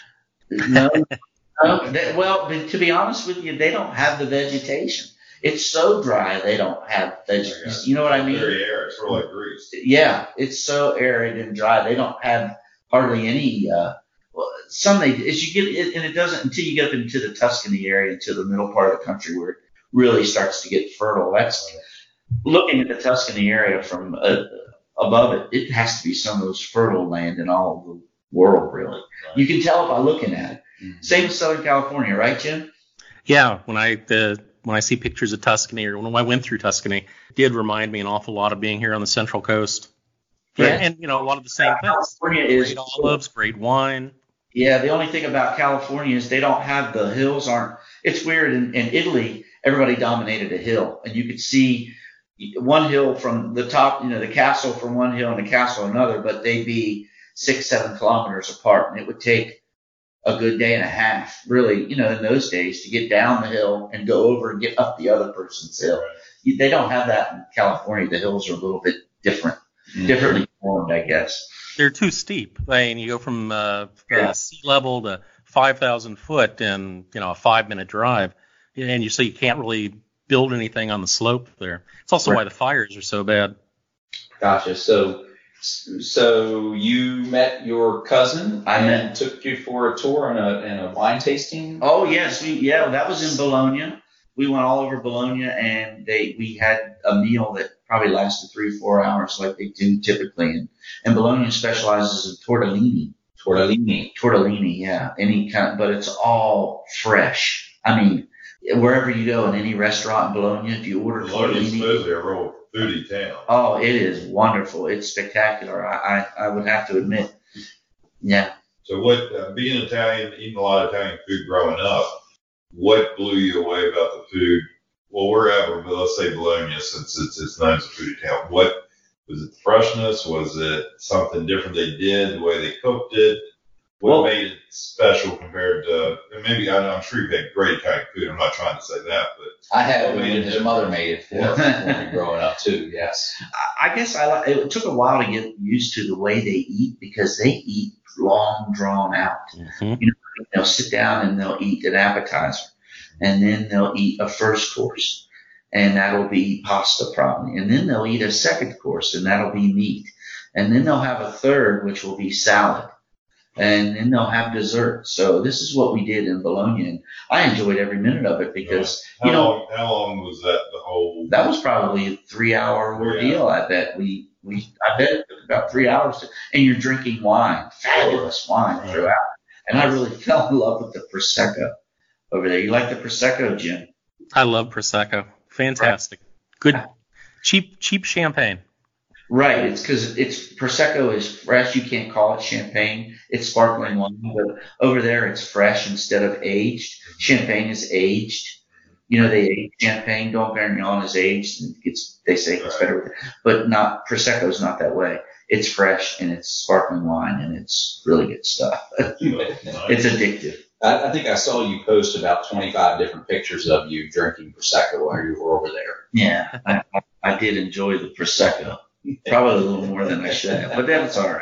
No, no. They, well, to be honest with you, they don't have the vegetation. It's so dry they don't have vegetation. You know what I mean? Very arid, sort of like Greece. Yeah, it's so arid and dry. They don't have hardly any. Uh, well, some they as you get it, and it doesn't until you get up into the Tuscany area, into the middle part of the country where it really starts to get fertile. That's looking at the Tuscany area from uh, above it. It has to be some of the most fertile land in all of the world, really. Right. You can tell by looking at it. Mm-hmm. Same with Southern California, right, Jim? Yeah, when I the when I see pictures of Tuscany, or when I went through Tuscany, it did remind me an awful lot of being here on the Central Coast. Yeah, Right. and you know a lot of the same things. California is Great olives, great wine. Yeah, the only thing about California is they don't have the hills aren't. It's weird. In, in Italy, everybody dominated a hill, and you could see one hill from the top, you know, the castle from one hill and the castle another, but they'd be six, seven kilometers apart, and it would take a good day and a half, really, you know, in those days to get down the hill and go over and get up the other person's hill. You, they don't have that in California. The hills are a little bit different, Mhm. differently formed, I guess. They're too steep. I mean, you go from uh, Yeah. uh, sea level to five thousand foot in you know a five minute drive, and you so you can't really build anything on the slope there. It's also Right. why the fires are so bad. Gotcha. So, so you met your cousin I and met- took you for a tour and a, and a wine tasting? Oh yes, we yeah, that was in Bologna. We went all over Bologna, and they we had a meal that probably lasted three four hours, like they do typically. And, and Bologna specializes in tortellini. Tortellini. Tortellini, yeah, any kind, but it's all fresh. I mean, wherever you go in any restaurant in Bologna, if you order Bologna's tortellini, supposedly a real foodie town. oh, it is wonderful. It's spectacular. I, I, I would have to admit. Yeah. So what, uh, being Italian, eating a lot of Italian food growing up, what blew you away about the food? Well, wherever, but let's say Bologna, since it's, it's known as a foodie town. What, was it the freshness? Was it something different they did, the way they cooked it? What Well, made it special compared to, and maybe, I know, I'm sure you've had great Italian food. I'm not trying to say that, but I had it What when made it his different? mother made it for us when we were growing up too. Yes. I I guess I li- it took a while to get used to the way they eat because they eat long, drawn out. Mhm. They'll sit down and they'll eat an appetizer, and then they'll eat a first course, and that'll be pasta probably, and then they'll eat a second course, and that'll be meat, and then they'll have a third, which will be salad, and then they'll have dessert. So this is what we did in Bologna, and I enjoyed every minute of it because how you know long, how long was that, the whole? that was probably a three-hour ordeal. I bet we we I bet it took about three hours, to, and you're drinking wine, fabulous wine throughout. And I really fell in love with the Prosecco over there. You like the Prosecco, Jim? I love Prosecco. Fantastic. Good, cheap, cheap champagne. Right. It's because it's Prosecco is fresh. You can't call it champagne. It's sparkling wine, but over there it's fresh instead of aged. Champagne is aged. You know, they age champagne. Dom Perignon is aged, and it's they say it's better with it, but not Prosecco is not that way. It's fresh and it's sparkling wine and it's really good stuff. It's addictive. I, I think I saw you post about twenty-five different pictures of you drinking Prosecco while you were over there. Yeah, I, I I did enjoy the Prosecco. Probably a little more than I should have, but that's all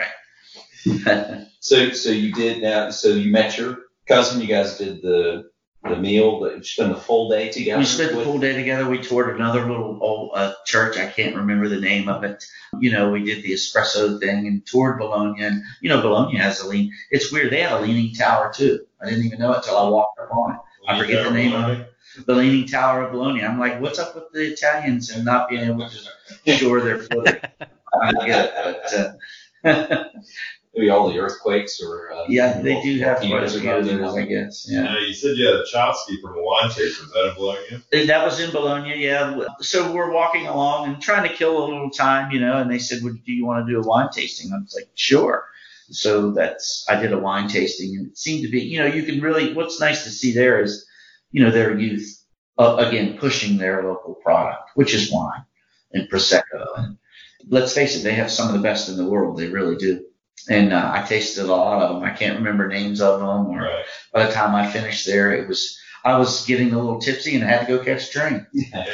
right. So, so you did now. So you met your cousin. You guys did the the meal. That you spent the full day together. We spent the with- full day together. We toured another little old uh, church. I can't remember the name of it. You know, we did the espresso thing and toured Bologna. And, you know, Bologna has a lean. It's weird. They had a leaning tower, too. I didn't even know it till I walked up on it. I forget the name of it. The Leaning Tower of Bologna. I'm like, what's up with the Italians and not being able to shore their footing? I don't get it, but uh, Maybe all the earthquakes or uh, yeah, they do have quite a volcanoes few or of something. those, I guess. You Yeah. know, you said you had a Chowski from a wine taster. Is that in Bologna? That was in Bologna, yeah. So we're walking along and trying to kill a little time, you know, and they said, well, do you want to do a wine tasting? I was like, sure. So that's, I did a wine tasting, and it seemed to be, you know, you can really, what's nice to see there is, you know, their youth, uh, again, pushing their local product, which is wine and Prosecco. And let's face it, they have some of the best in the world. They really do. And uh, I tasted a lot of them. I can't remember names of them, or Right. by the time I finished there, it was, I was getting a little tipsy and I had to go catch a train.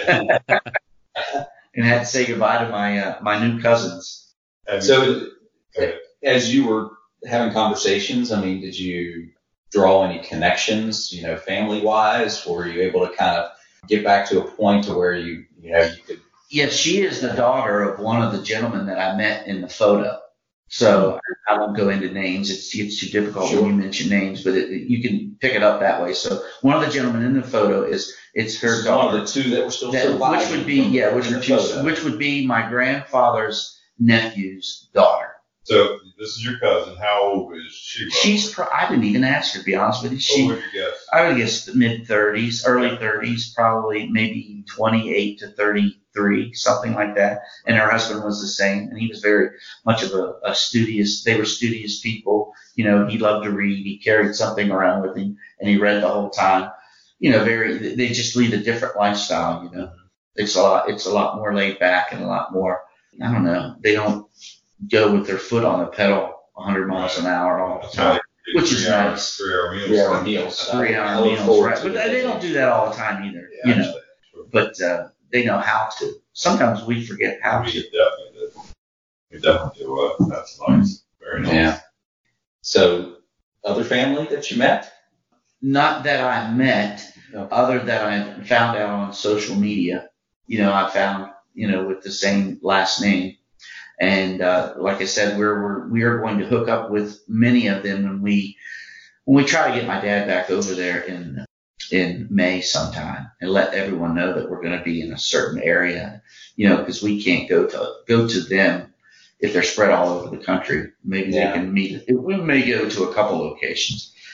And had to say goodbye to my uh, my new cousins. Have you- So, Okay. as you were having conversations, I mean, did you draw any connections, you know, family wise, or were you able to kind of get back to a point to where you, you know, you could? Yes, she is the daughter of one of the gentlemen that I met in the photo. So I won't go into names. It's, it's too difficult Sure. when you mention names, but it, you can pick it up that way. So one of the gentlemen in the photo is, it's her One daughter. of the two that were still That, surviving. which would be, from yeah, which the would, be, photo. which would be my grandfather's nephew's daughter. So this is your cousin. How old is she? roughly? She's, pro- I didn't even ask her, to be honest with you. She, What would you guess? I would guess mid thirties, early thirties, probably maybe twenty-eight to thirty-three, something like that. And her husband was the same, and he was very much of a, a studious. They were studious people. You know, he loved to read. He carried something around with him, and he read the whole time. You know, very. They just lead a different lifestyle. You know, it's a lot. It's a lot more laid back and a lot more. I don't know. They don't go with their foot on the pedal one hundred miles an hour all the That's time. right. Which is Three hour- nice. Three hour meals. Three hour meals. Three I hour look meals, forward right? to But it. they don't do that all the time either, Yeah, you I know. understand. Sure. But uh, they know how to. Sometimes we forget how We to. definitely did. We definitely do. Uh, that's nice. Very nice. Yeah. So, other family that you met? Not that I met, Okay. other than I found out on social media. You know, I found, you know, with the same last name. And uh, like I said, we're, we're we are going to hook up with many of them when we when we try to get my dad back over there in in May sometime, and let everyone know that we're going to be in a certain area. You know, because we can't go to go to them if they're spread all over the country. Maybe Yeah. they can meet. We may go to a couple locations,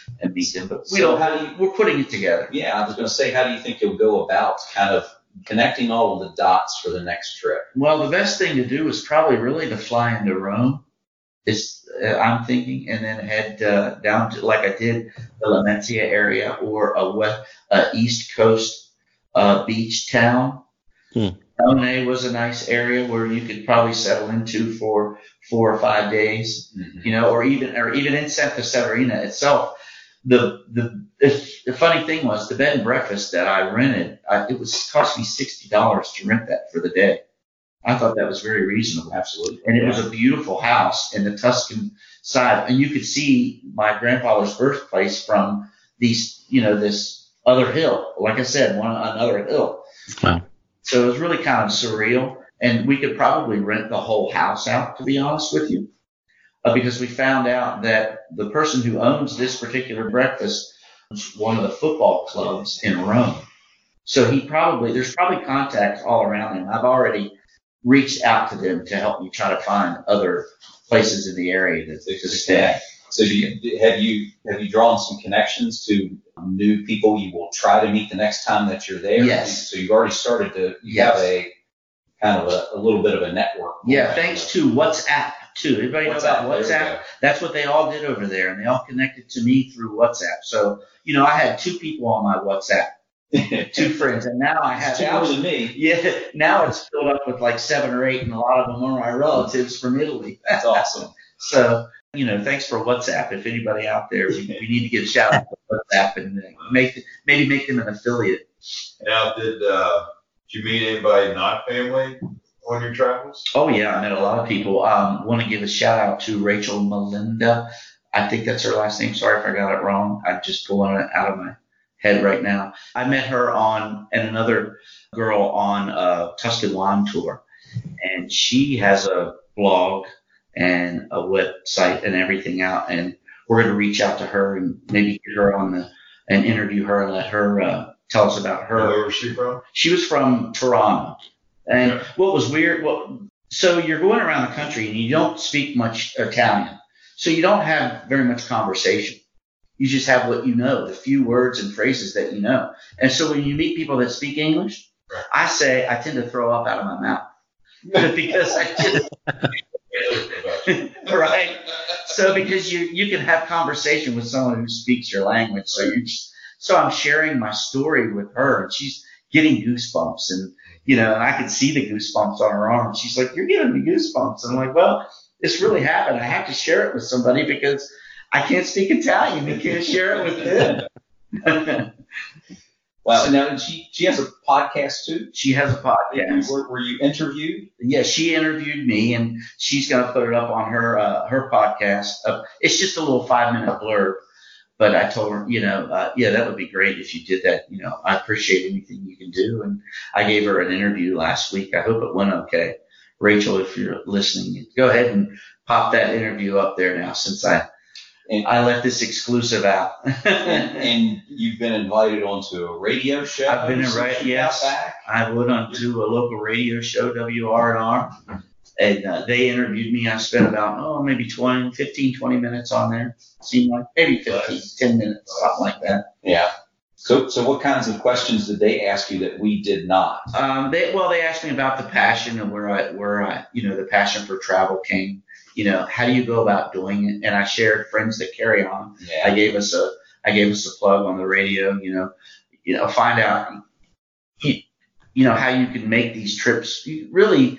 and meet them. But we So don't. how do you- We're putting it together. Yeah, I was going to say, how do you think you'll go about kind of connecting all of the dots for the next trip? Well, the best thing to do is probably really to fly into Rome. Is uh, I'm thinking, and then head uh, down to, like I did, the La Mezzia area or a west, uh, East Coast uh, beach town. Hmm. One was a nice area where you could probably settle into for four or five days, Mhm. you know, or even or even in Santa Severina itself. The the the funny thing was the bed and breakfast that I rented, I, it was cost me sixty dollars to rent that for the day. I thought that was very reasonable. Absolutely. And it was a beautiful house in the Tuscan side, and you could see my grandfather's birthplace from these, you know, this other hill. Like I said, one another hill. Wow. So it was really kind of surreal, and we could probably rent the whole house out, to be honest with you, uh, because we found out that the person who owns this particular breakfast was one of the football clubs in Rome. So he probably, there's probably contacts all around him. I've already reached out to them to help me try to find other places in the area to, to stay. So do you, have you have you drawn some connections to new people you will try to meet the next time that you're there? Yes. So you've already started to, you Yes. have a kind of a, a little bit of a network. Yeah, thanks to WhatsApp too. Everybody know about WhatsApp, there we WhatsApp? go. That's what they all did over there, and they all connected to me through WhatsApp. So, you know, I had two people on my WhatsApp, two friends, and now I have Two more than me. yeah, now it's filled up with like seven or eight, and a lot of them are my relatives from Italy. That's awesome. So, you know, thanks for WhatsApp. If anybody out there, we, we need to give a shout out to WhatsApp and uh, make maybe make them an affiliate. Now, did uh, did you meet anybody not family on your travels? Oh yeah, I met a lot of people. Um, want to give a shout out to Rachel Melinda. I think that's her last name. Sorry if I got it wrong. I'm just pulling it out of my head right now. I met her on, and another girl on a Tuscan Wine Tour, and she has a blog and a website and everything out, and we're going to reach out to her and maybe get her on the, and interview her and let her uh, tell us about her. Where was she from? She was from Toronto. And Okay. what was weird, well, so you're going around the country and you don't speak much Italian. So you don't have very much conversation. You just have what you know, the few words and phrases that you know. And so when you meet people that speak English, Right. I say I tend to throw up out of my mouth because I just, right? So because you you can have conversation with someone who speaks your language. So you just, so I'm sharing my story with her, and she's getting goosebumps, and you know, and I can see the goosebumps on her arm. She's like, "You're giving me goosebumps." And I'm like, "Well, this really happened. I have to share it with somebody because I can't speak Italian. You can't share it with them." Wow. And now she she has a podcast too. She has a podcast. Were, were you interviewed? Yeah, she interviewed me, and she's going to put it up on her uh, her podcast. Uh, it's just a little five minute blurb, but I told her, you know, uh, yeah, that would be great if you did that. You know, I appreciate anything you can do, and I gave her an interview last week. I hope it went okay. Rachel, if you're listening, go ahead and pop that interview up there now, since I And, I let this exclusive out. and, and you've been invited onto a radio show. I've been since invited, you got yes. back. I went on to a local radio show, W R and R, and uh, they interviewed me. I spent about, oh, maybe twenty, fifteen, twenty minutes on there. Seemed like maybe fifteen, ten minutes, something like that. Yeah. So so what kinds of questions did they ask you that we did not? Um, they, well, they asked me about the passion and where I, where I, you know, the passion for travel came. You know, how do you go about doing it? And I shared Friends That Carry On. Yeah. I gave us a, I gave us a plug on the radio. You know, you know, find out, you, you know, how you can make these trips. You really,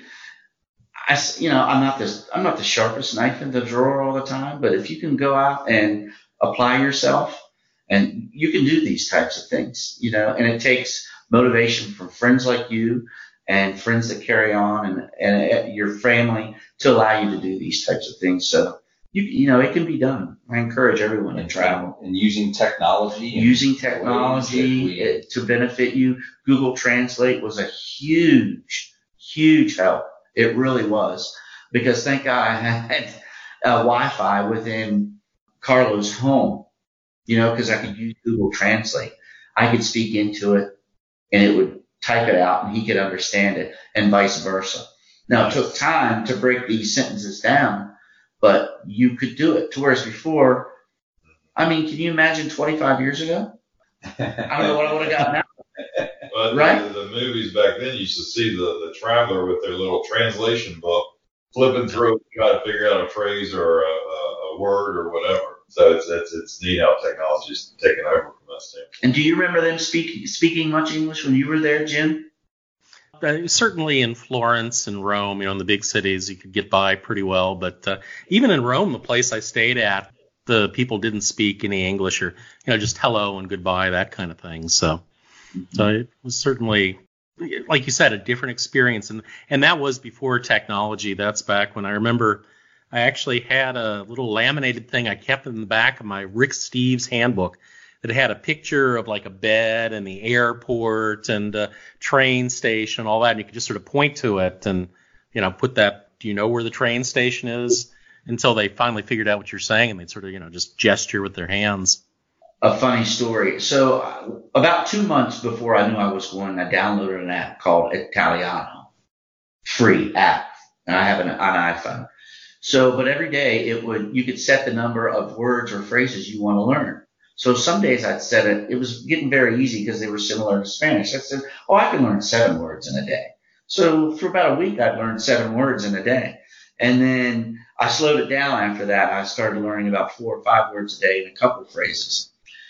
I, you know, I'm not this, I'm not the sharpest knife in the drawer all the time, but if you can go out and apply yourself, and you can do these types of things, you know, and it takes motivation from friends like you and Friends That Carry On, and, and your family to allow you to do these types of things. So, you you know, it can be done. I encourage everyone to travel. And using technology. and Using ways that technology we- uh, to benefit you. Google Translate was a huge, huge help. It really was. Because thank God I had uh, Wi-Fi within Carlo's home, you know, because I could use Google Translate. I could speak into it, and it would type it out, and he could understand it, and vice versa. Now, it took time to break these sentences down, but you could do it. To whereas before, I mean, can you imagine twenty-five years ago? I don't know what I would have gotten now. Well, right? The, the movies back then, you used to see the, the traveler with their little translation book, flipping through, trying to figure out a phrase or a, a, a word or whatever. So it's, it's it's neat how technology's taken over from us too. And do you remember them speaking speaking much English when you were there, Jim? Uh, certainly in Florence and Rome, you know, in the big cities, you could get by pretty well. But uh, even in Rome, the place I stayed at, the people didn't speak any English, or, you know, just hello and goodbye, that kind of thing. So, mm-hmm. so it was certainly, like you said, a different experience. And, and that was before technology. That's back when I remember I actually had a little laminated thing I kept in the back of my Rick Steves handbook that had a picture of like a bed and the airport and a train station and all that. And you could just sort of point to it and, you know, put that, do you know where the train station is? Until they finally figured out what you're saying, and they'd sort of, you know, just gesture with their hands. A funny story. So uh, about two months before I knew I was going, I downloaded an app called Italiano, free app, and I have an, an iPhone. So, but every day it would, you could set the number of words or phrases you want to learn. So some days I'd set it. It was getting very easy because they were similar to Spanish. I said, oh, I can learn seven words in a day. So for about a week, I'd learned seven words in a day. And then I slowed it down after that. I started learning about four or five words a day and a couple of phrases.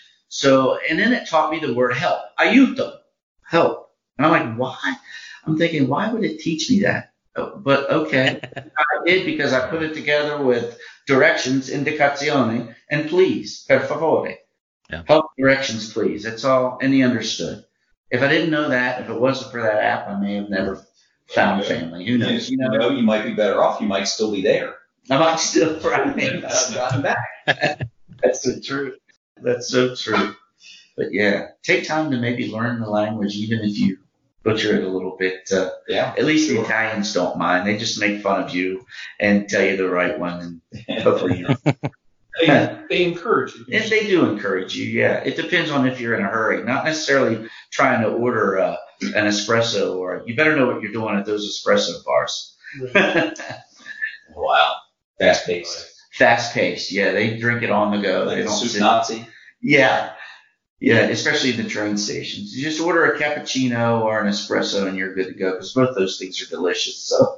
So, and then it taught me the word help. Aiuto, help. And I'm like, why? I'm thinking, why would it teach me that? Oh, but okay. I did because I put it together with directions, indicazione, and please, per favore. Yeah. Help, directions, please. That's all. And he understood. If I didn't know that, if it wasn't for that app, I may have never found family. Who knows? You know, you know, you might be better off. You might still be there. I might still right. Gotten back. That's so true. That's so true. But yeah, take time to maybe learn the language, even if you butcher it a little bit. Uh, yeah. At least the Italians don't mind. They just make fun of you and tell you the right one, and hopefully you. They, they encourage you. And they do encourage you, yeah. It depends on if you're in a hurry. Not necessarily trying to order uh, an espresso, or you better know what you're doing at those espresso bars. Wow. Fast paced. Fast paced, yeah. They drink it on the go. Like they don't soup sit. Nazi. Yeah. Yeah, especially in the train stations. You just order a cappuccino or an espresso and you're good to go, because both those things are delicious. So,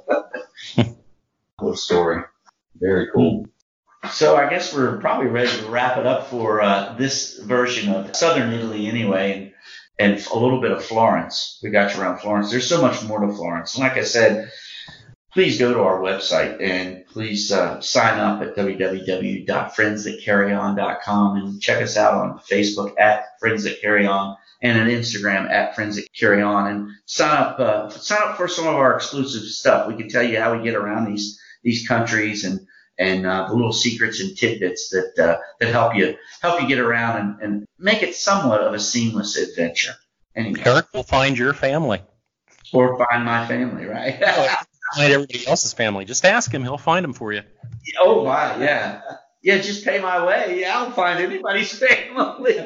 cool story. Very cool. So I guess we're probably ready to wrap it up for uh, this version of Southern Italy anyway, and, and a little bit of Florence. We got you around Florence. There's so much more to Florence. And like I said, please go to our website and please uh, sign up at w w w dot friends that carry on dot com and check us out on Facebook at Friends That Carry On and on Instagram at Friends That Carry On, and sign up uh, sign up for some of our exclusive stuff. We can tell you how we get around these these countries and and uh, the little secrets and tidbits that uh, that help you help you get around and, and make it somewhat of a seamless adventure. Anyway. Eric will find your family. Or find my family, right? Find everybody else's family. Just ask him; he'll find them for you. Oh my, yeah, yeah. Just pay my way. Yeah, I'll find anybody's family.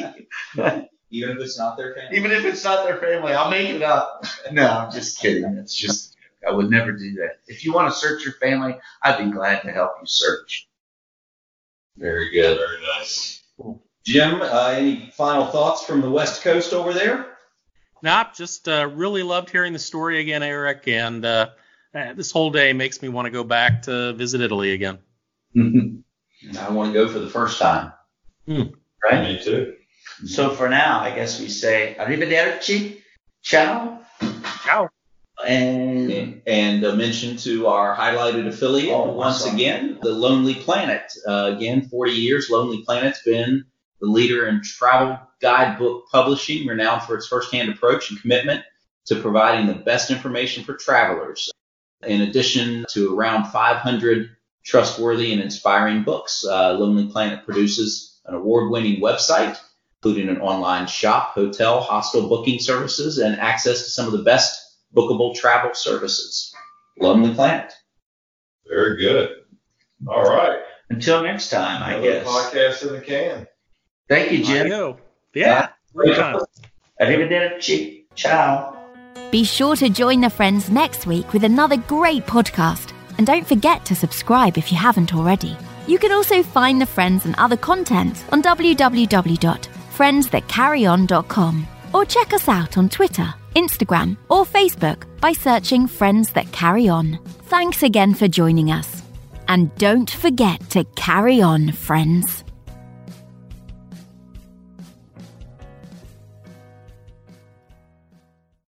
Even if it's not their family. Even if it's not their family, I'll make it up. No, I'm just kidding. It's just. I would never do that. If you want to search your family, I'd be glad to help you search. Very good. Very nice. Cool. Jim, uh, any final thoughts from the West Coast over there? Nope, just uh, really loved hearing the story again, Eric, and uh, this whole day makes me want to go back to visit Italy again. And I want to go for the first time. Hmm. Right? Me too. So for now, I guess we say arrivederci, ciao. Ciao. And, And, and a mention to our highlighted affiliate Oh, once awesome. again, the Lonely Planet. Uh, again, forty years, Lonely Planet's been the leader in travel guidebook publishing, renowned for its firsthand approach and commitment to providing the best information for travelers. In addition to around five hundred trustworthy and inspiring books, uh, Lonely Planet produces an award-winning website, including an online shop, hotel, hostel booking services, and access to some of the best bookable travel services. Lonely Planet. Very good. All right. until next time, I Another guess. podcast in the can. Thank you, Jim. Mario. Yeah. Great time. Arrivederci. Ciao. Be sure to join the friends next week with another great podcast. And don't forget to subscribe if you haven't already. You can also find the Friends and other content on w w w dot friends that carry on dot com or check us out on Twitter, Instagram, or Facebook by searching Friends That Carry On. Thanks again for joining us. And don't forget to carry on, friends.